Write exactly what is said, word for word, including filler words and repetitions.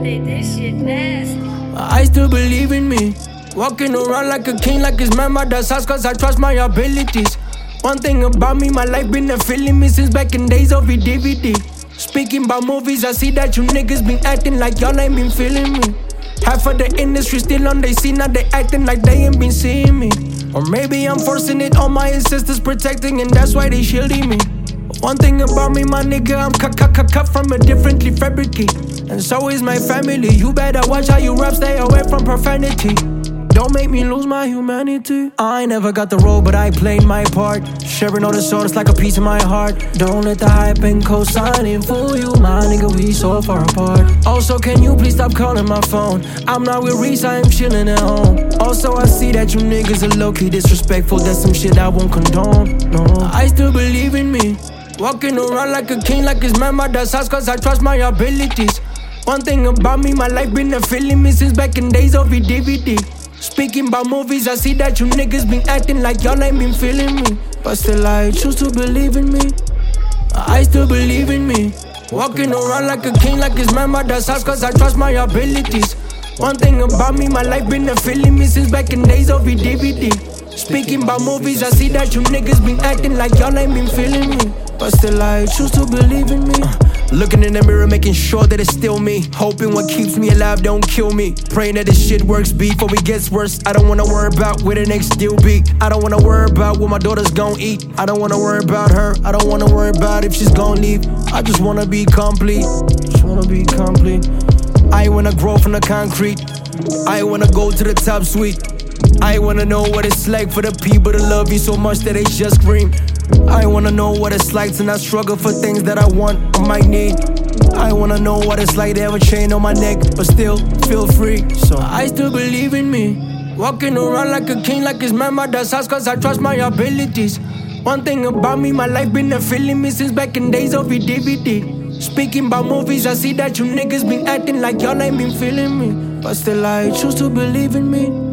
Monday, this shit nasty. I still believe in me. Walking around like a king, like it's my mother's house, cause I trust my abilities. One thing about me, my life been a feeling me since back in days of the D V D. Speaking about movies, I see that you niggas been acting like y'all ain't been feeling me. Half of the industry still on they scene, now they acting like they ain't been seeing me. Or maybe I'm forcing it on my ancestors protecting, and that's why they shielding me. One thing about me, my nigga, I'm cut, cut, cut, cut from a differently fabricate. And so is my family. You better watch how you rap, stay away from profanity. Don't make me lose my humanity. I ain't never got the role, but I played my part. Sharing all the soul, it's like a piece of my heart. Don't let the hype and co-signing fool you, my nigga, we so far apart. Also, can you please stop calling my phone? I'm not with Reese, I am chilling at home. Also, I see that you niggas are low-key disrespectful. That's some shit I won't condone, no. I still believe in me. Walking around like a king, like it's my mother's house, cause I trust my abilities. One thing about me, my life been a feeling me since back in days of the D V D. Speaking about movies, I see that you niggas been acting like y'all ain't been feeling me. But still I choose to believe in me. I still believe in me. Walking around like a king, like it's my mother's house, cause I trust my abilities. One thing about me, my life been a feeling me since back in days of the D V D. Speaking about movies, I see that you niggas been acting like y'all ain't been feeling me. But still I choose to believe in me. uh, Looking in the mirror, making sure that it's still me. Hoping what keeps me alive don't kill me. Praying that this shit works before it gets worse. I don't wanna worry about where the next deal be. I don't wanna worry about what my daughter's gon' eat. I don't wanna worry about her. I don't wanna worry about if she's gon' leave. I just wanna be complete. Just wanna be complete. I wanna grow from the concrete. I wanna go to the top suite. I wanna know what it's like for the people to love you so much that they just scream. I wanna know what it's like to not struggle for things that I want or might need. I wanna know what it's like to have a chain on my neck, but still feel free. So I still believe in me. Walking around like a king, like it's my mother's house, cause I trust my abilities. One thing about me, my life been a feeling me since back in days of the D V D. Speaking about movies, I see that you niggas been acting like y'all ain't been feeling me. But still I choose to believe in me.